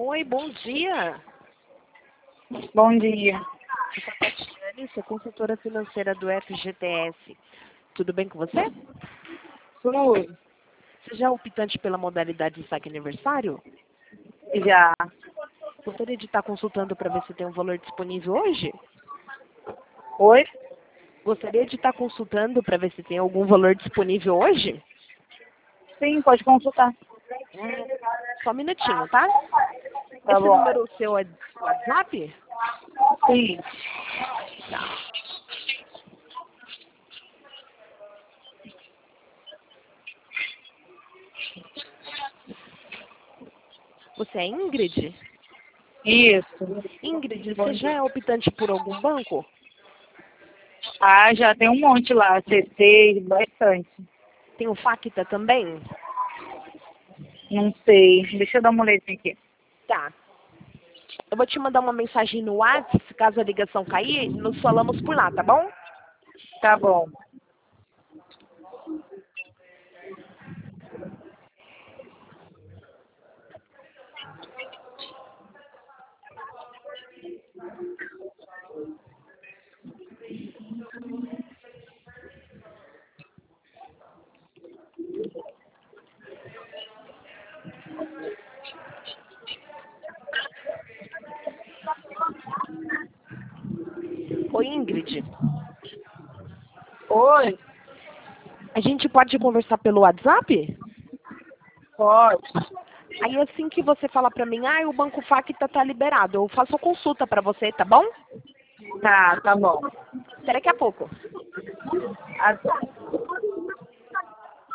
Oi, bom dia. Bom dia. Eu sou a Tatiane, sou consultora financeira do FGTS. Tudo bem com você? Tudo? Você já é optante pela modalidade de saque aniversário? Já. Gostaria de estar consultando para ver se tem um valor disponível hoje? Oi? Gostaria de estar consultando para ver se tem algum valor disponível hoje? Sim, pode consultar. Só um minutinho, tá? Tá Esse bom. número é o seu WhatsApp? Sim. Tá. Você é Ingrid? Isso. Ingrid, você já é optante por algum banco? Ah, já tem um monte lá. CC, bastante. Tem o Facta também? Não sei. Deixa eu dar uma olhadinha aqui. Tá. Eu vou te mandar uma mensagem no WhatsApp, se caso a ligação cair, nos falamos por lá, tá bom? Tá bom. Oi, Ingrid. Oi? A gente pode conversar pelo WhatsApp? Pode. Aí assim que você fala pra mim, o Banco Facta tá liberado, eu faço a consulta pra você, tá bom? Tá bom. Até daqui a pouco. Até.